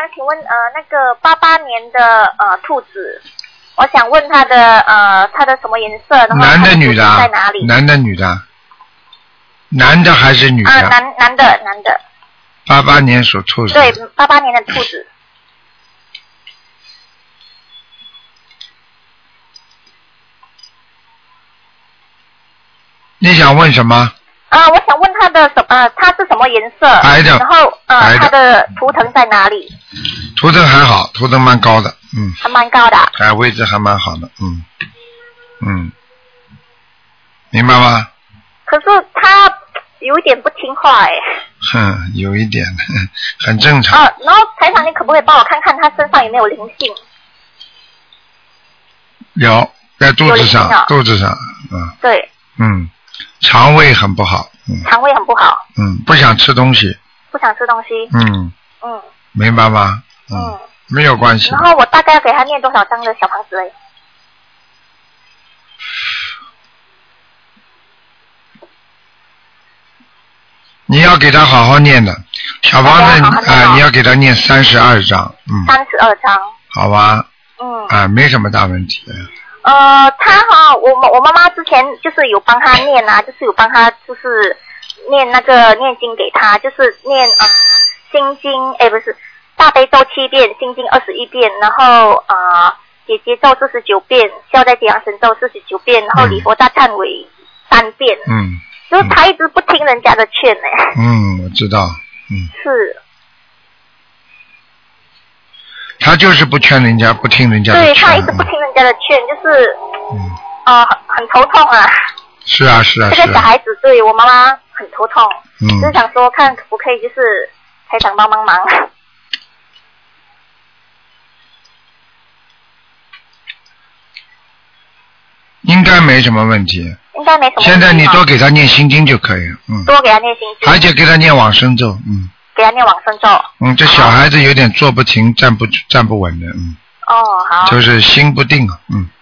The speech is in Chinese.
想请问那个88年的兔子，我想问它的什么颜色？然后男的女的？ 在哪里？ 男的女的？男的还是女的？ 男的。 88年属兔子。 对，88年的兔子。 你想问什么？ 我想问它是什么颜色？ 白的。 然后它的图腾在哪里？ 图腾还好，图腾蛮高的， 还蛮高的。 位置还蛮好的，明白吗？ 可是它有一点不听话有一点，很正常。 然后台长，你可不可以帮我看看它身上有没有灵性？ 有，在肚子上， 对。 肠胃很不好。 肠胃很不好。 不想吃东西。明白吗？没有关系。 然后我大概要给他念多少张的小房子嘞？ 你要给他好好念的，小房子你要给他念32张。 32张。 好吧。没什么大问题。 我妈妈之前就是有帮他念就是有帮他就是念经给他，就是念心经不是大悲咒7遍，心经21遍，然后姐姐咒49遍，消灾吉祥神咒49遍，然后礼佛大忏悔3遍。就是他一直不听人家的劝我知道。 是。 他就是不劝人家，不听人家的劝。 对，他一直不听人家的劝，就是很头痛啊。 是啊。 这个小孩子对我妈妈很头痛。就是想说看可不可以就是台长帮忙。 应该没什么问题。 应该没什么问题。 现在你多给他念心经就可以了。 多给他念心经。 而且给他念往生咒。 给他念往生咒。 这小孩子有点坐不停，站不稳的。 好。 就是心不定。